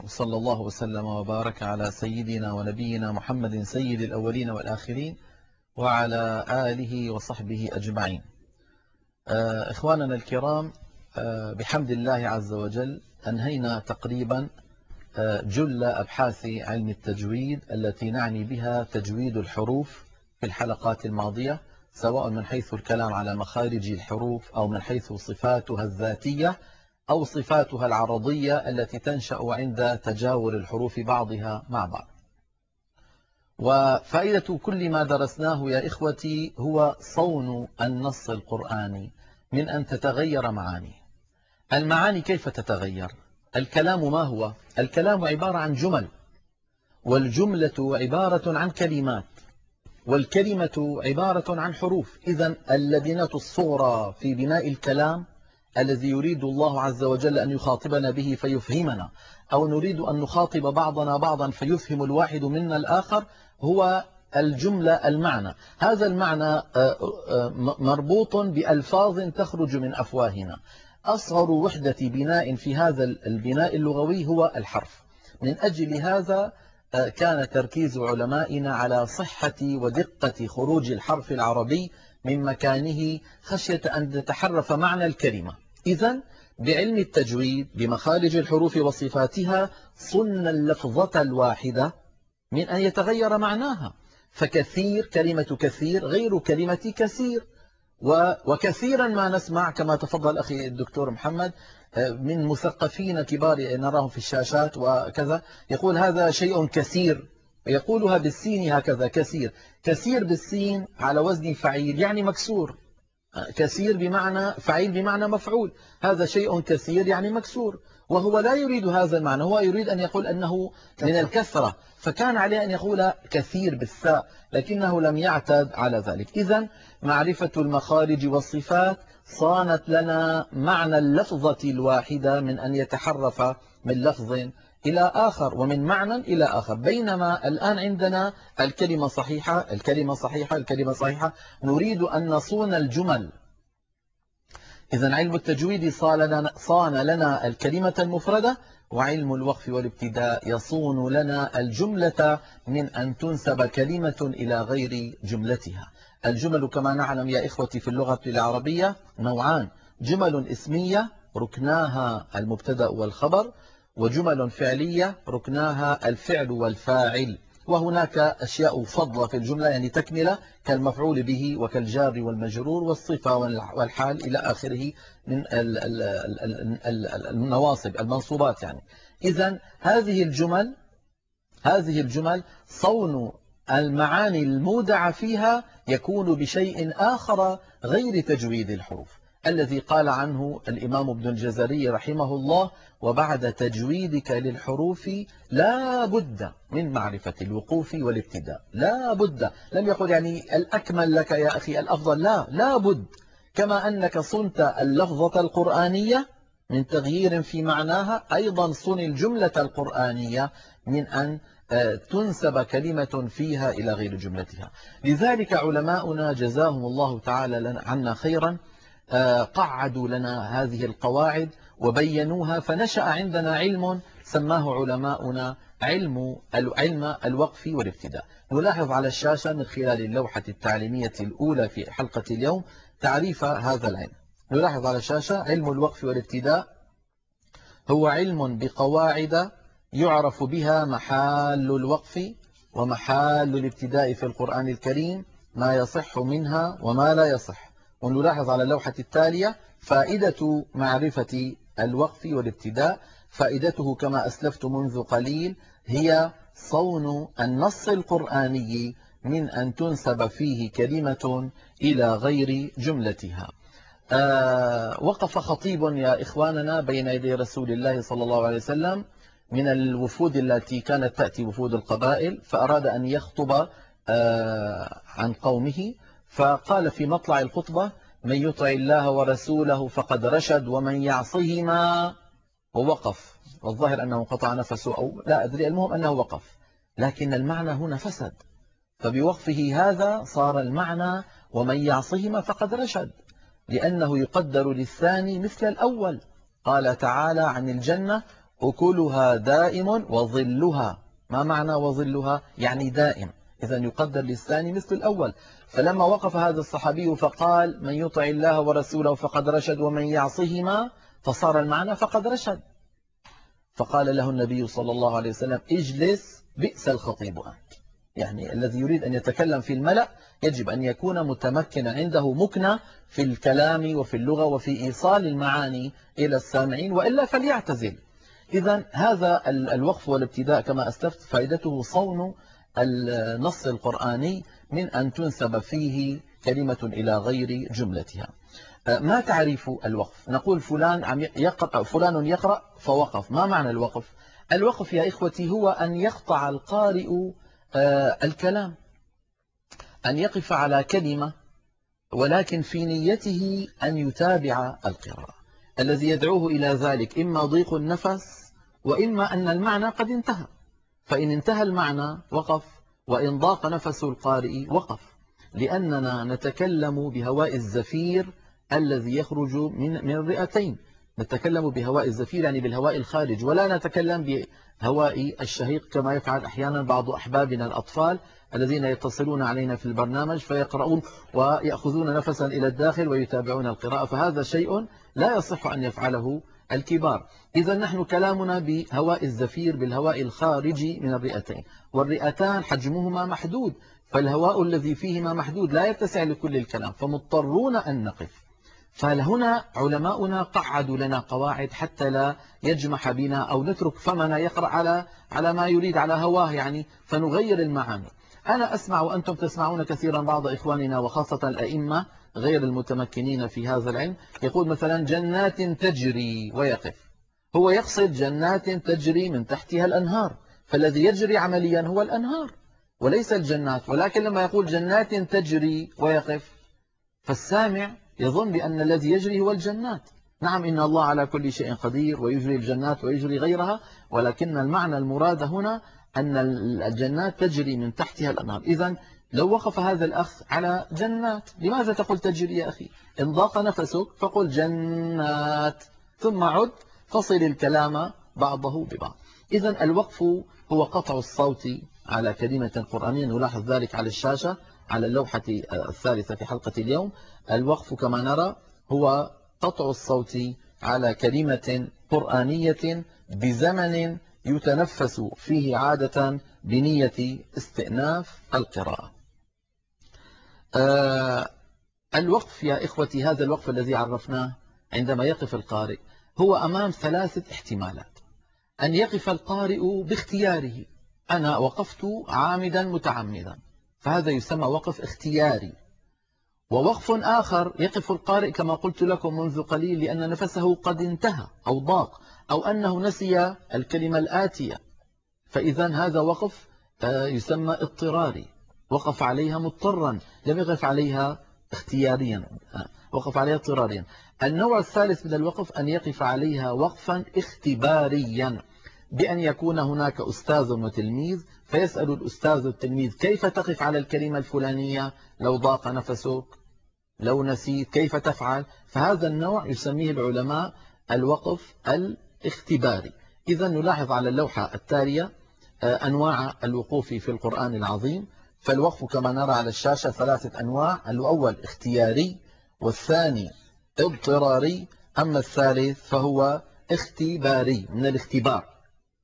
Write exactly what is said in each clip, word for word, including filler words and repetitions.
وصلى الله وسلم وبارك على سيدنا ونبينا محمد سيد الأولين والآخرين وعلى آله وصحبه أجمعين. إخواننا الكرام، بحمد الله عز وجل أنهينا تقريبا جل أبحاث علم التجويد التي نعني بها تجويد الحروف في الحلقات الماضية، سواء من حيث الكلام على مخارج الحروف أو من حيث صفاتها الذاتية أو صفاتها العرضية التي تنشأ عند تجاور الحروف بعضها مع بعض. وفائدة كل ما درسناه يا إخوتي هو صون النص القرآني من أن تتغير معانيه. المعاني كيف تتغير؟ الكلام ما هو؟ الكلام عبارة عن جمل، والجملة عبارة عن كلمات، والكلمة عبارة عن حروف. إذن اللبنة الصغرى في بناء الكلام الذي يريد الله عز وجل أن يخاطبنا به فيفهمنا، أو نريد أن نخاطب بعضنا بعضا فيفهم الواحد منا الآخر، هو الجملة المعنى. هذا المعنى مربوط بألفاظ تخرج من أفواهنا. أصغر وحدة بناء في هذا البناء اللغوي هو الحرف. من أجل هذا كان تركيز علمائنا على صحة ودقة خروج الحرف العربي من مكانه خشية أن تتحرف معنى الكلمة. إذن بعلم التجويد بمخارج الحروف وصفاتها صن اللفظة الواحدة من أن يتغير معناها. فكثير، كلمة كثير غير كلمة كثير. وكثيرا ما نسمع كما تفضل أخي الدكتور محمد من مثقفين كبار نراهم في الشاشات وكذا، يقول هذا شيء كثير، يقولها بالسين هكذا كثير. كثير بالسين على وزن فعيل يعني مكسور. كثير بمعنى فعيل بمعنى مفعول. هذا شيء كثير يعني مكسور، وهو لا يريد هذا المعنى، هو يريد أن يقول أنه من الكثرة، فكان عليه أن يقول كثير بالساء، لكنه لم يعتد على ذلك. إذن معرفة المخارج والصفات صانت لنا معنى اللفظة الواحدة من أن يتحرف من لفظ إلى آخر ومن معنى إلى آخر. بينما الآن عندنا الكلمة صحيحة الكلمة صحيحة الكلمة صحيحة نريد أن نصون الجمل. إذن علم التجويد صان لنا الكلمة المفردة، وعلم الوقف والابتداء يصون لنا الجملة من أن تنسب كلمة إلى غير جملتها. الجمل كما نعلم يا إخوتي في اللغة العربية نوعان: جمل اسمية ركناها المبتدأ والخبر، وجمل فعلية ركناها الفعل والفاعل. وهناك أشياء فضلة في الجملة يعني تكملة كالمفعول به وكالجار والمجرور والصفة والحال إلى آخره من النواصب المنصوبات يعني. إذن هذه الجمل هذه الجمل صون المعاني المودع فيها يكون بشيء آخر غير تجويد الحروف، الذي قال عنه الإمام ابن الجزري رحمه الله: وبعد تجويدك للحروف لا بد من معرفة الوقوف والابتداء. لا بد، لم يقل يعني الأكمل لك يا أخي الأفضل، لا لا بد. كما أنك صنت اللفظة القرآنية من تغيير في معناها، أيضا صن الجملة القرآنية من أن تنسب كلمة فيها إلى غير جملتها. لذلك علماؤنا جزاهم الله تعالى عنا خيرا قعدوا لنا هذه القواعد وبينوها، فنشأ عندنا علم سماه علماؤنا علم علم الوقف والابتداء. نلاحظ على الشاشة من خلال اللوحة التعليمية الأولى في حلقة اليوم تعريف هذا العلم. نلاحظ على الشاشة: علم الوقف والابتداء هو علم بقواعد يعرف بها محال الوقف ومحال الابتداء في القرآن الكريم، ما يصح منها وما لا يصح. ونلاحظ على اللوحة التالية فائدة معرفة الوقف والابتداء. فائدته كما أسلفت منذ قليل هي صون النص القرآني من أن تنسب فيه كلمة إلى غير جملتها. آه وقف خطيب يا إخواننا بين يدي رسول الله صلى الله عليه وسلم من الوفود التي كانت تأتي وفود القبائل، فأراد أن يخطب آه عن قومه، فقال في مطلع الخطبة: من يطع الله ورسوله فقد رشد ومن يعصهما. ووقف، والظاهر أنه قطع نفسه أو لا أدري، المهم أنه وقف، لكن المعنى هنا فسد. فبوقفه هذا صار المعنى ومن يعصهما فقد رشد، لأنه يقدر للثاني مثل الأول. قال تعالى عن الجنة: أكلها دائم وظلها. ما معنى وظلها؟ يعني دائم، إذا يقدر للثاني مثل الأول. فلما وقف هذا الصحابي فقال من يطع الله ورسوله فقد رشد ومن يعصهما فصار المعنى فقد رشد. فقال له النبي صلى الله عليه وسلم اجلس بئس الخطيب أنت. يعني الذي يريد أن يتكلم في الملأ يجب أن يكون متمكنا، عنده مكنة في الكلام وفي اللغة وفي إيصال المعاني إلى السامعين، وإلا فليعتزل. إذا هذا الوقف والابتداء كما أسلفت فائدته صون النص القرآني من أن تنسب فيه كلمة إلى غير جملتها. ما تعريف الوقف؟ نقول فلان عم يقرأ، فلان يقرأ فوقف. ما معنى الوقف؟ الوقف يا إخوتي هو أن يقطع القارئ الكلام، أن يقف على كلمة ولكن في نيته أن يتابع القراءة. الذي يدعوه إلى ذلك إما ضيق النفس وإما أن المعنى قد انتهى، فإن انتهى المعنى وقف، وإن ضاق نفس القارئ وقف، لأننا نتكلم بهواء الزفير الذي يخرج من من الرئتين. نتكلم بهواء الزفير يعني بالهواء الخارج، ولا نتكلم بهواء الشهيق كما يفعل أحيانا بعض أحبابنا الأطفال الذين يتصلون علينا في البرنامج فيقرؤون ويأخذون نفسا إلى الداخل ويتابعون القراءة، فهذا شيء لا يصح أن يفعله الكبار. إذا نحن كلامنا بهواء الزفير بالهواء الخارجي من الرئتين، والرئتان حجمهما محدود، فالهواء الذي فيهما محدود لا يتسع لكل الكلام، فمضطرون أن نقف. فهنا علماؤنا قعدوا لنا قواعد حتى لا يجمح بنا أو نترك فمنا يقرأ على على ما يريد على هواه، يعني فنغير المعاني. أنا أسمع وأنتم تسمعون كثيرا بعض إخواننا وخاصة الأئمة غير المتمكنين في هذا العلم يقول مثلا جنات تجري ويقف. هو يقصد جنات تجري من تحتها الأنهار، فالذي يجري عمليا هو الأنهار وليس الجنات، ولكن لما يقول جنات تجري ويقف فالسامع يظن بأن الذي يجري هو الجنات. نعم إن الله على كل شيء قدير ويجري الجنات ويجري غيرها، ولكن المعنى المراد هنا أن الجنات تجري من تحتها الأنهار. إذن لو وقف هذا الأخ على جنات، لماذا تقول تجري يا أخي؟ إن ضاق نفسك فقل جنات ثم عد، فصل الكلام بعضه ببعض. إذن الوقف هو قطع الصوت على كلمة قرآنية، نلاحظ ذلك على الشاشة على اللوحة الثالثة في حلقة اليوم. الوقف كما نرى هو قطع الصوت على كلمة قرآنية بزمن يتنفس فيه عادة بنية استئناف القراءة. آه الوقف يا إخوتي، هذا الوقف الذي عرفناه عندما يقف القارئ هو أمام ثلاثة احتمالات. أن يقف القارئ باختياره، أنا وقفت عامدا متعمدا، فهذا يسمى وقف اختياري. ووقف آخر يقف القارئ كما قلت لكم منذ قليل لأن نفسه قد انتهى أو ضاق أو أنه نسي الكلمة الآتية، فإذا هذا وقف يسمى اضطراري، وقف عليها مضطرا لم يقف عليها اختياريا، وقف عليها اضطراريا. النوع الثالث من الوقف أن يقف عليها وقفا اختباريا، بأن يكون هناك أستاذ وتلميذ فيسأل الأستاذ التلميذ كيف تقف على الكلمة الفلانية لو ضاق نفسك، لو نسيت كيف تفعل. فهذا النوع يسميه العلماء الوقف الاختباري. إذا نلاحظ على اللوحة التالية أنواع الوقوف في القرآن العظيم. فالوقف كما نرى على الشاشة ثلاثة أنواع، الأول اختياري، والثاني اضطراري، أما الثالث فهو اختباري من الاختبار.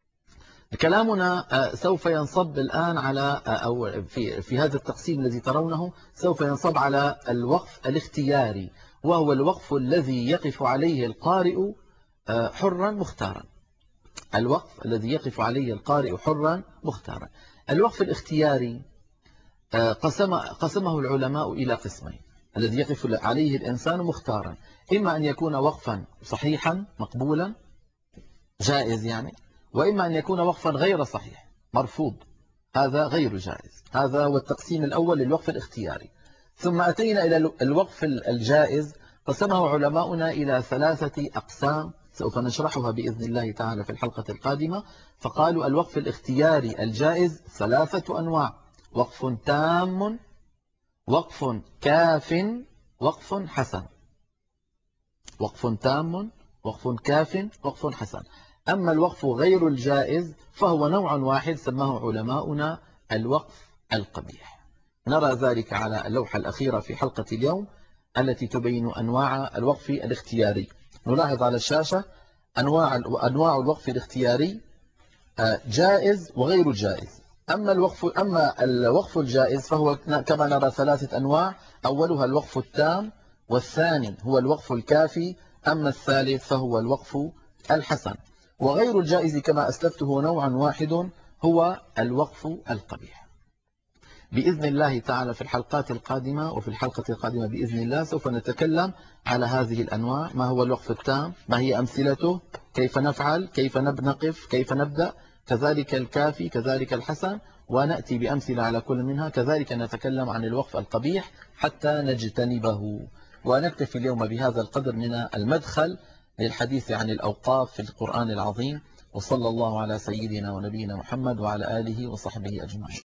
كلامنا سوف ينصب الآن على أو في في هذا التقسيم الذي ترونه سوف ينصب على الوقف الاختياري، وهو الوقف الذي يقف عليه القارئ حرا مختارا. الوقف الذي يقف عليه القارئ حرا مختارا. الوقف الاختياري قسم قسمه العلماء إلى قسمين. الذي يقف عليه الإنسان مختارا، إما أن يكون وقفا صحيحا مقبولا جائز يعني، وإما أن يكون وقفا غير صحيح مرفوض، هذا غير جائز. هذا هو التقسيم الأول للوقف الاختياري. ثم أتينا إلى الوقف الجائز، قسمه علماؤنا إلى ثلاثة أقسام سوف نشرحها بإذن الله تعالى في الحلقة القادمة. فقالوا الوقف الاختياري الجائز ثلاثة أنواع: وقف تام، وقف كاف، وقف حسن. وقف تام، وقف كاف، وقف حسن. أما الوقف غير الجائز فهو نوع واحد سماه علماؤنا الوقف القبيح. نرى ذلك على اللوحة الأخيرة في حلقة اليوم التي تبين أنواع الوقف الاختياري. نلاحظ على الشاشة أنواع أنواع الوقف الاختياري جائز وغير جائز. أما الوقف أما الوقف الجائز فهو كما نرى ثلاثة أنواع، أولها الوقف التام، والثاني هو الوقف الكافي، أما الثالث فهو الوقف الحسن. وغير الجائز كما أسلفته نوع واحد هو الوقف القبيح. بإذن الله تعالى في الحلقات القادمة وفي الحلقة القادمة بإذن الله سوف نتكلم على هذه الأنواع، ما هو الوقف التام، ما هي أمثلته، كيف نفعل، كيف نقف، كيف نبدأ، كذلك الكافي، كذلك الحسن، ونأتي بأمثلة على كل منها. كذلك نتكلم عن الوقف القبيح حتى نجتنبه. ونكتفي اليوم بهذا القدر من المدخل للحديث عن الأوقاف في القرآن العظيم، وصلى الله على سيدنا ونبينا محمد وعلى آله وصحبه أجمعين.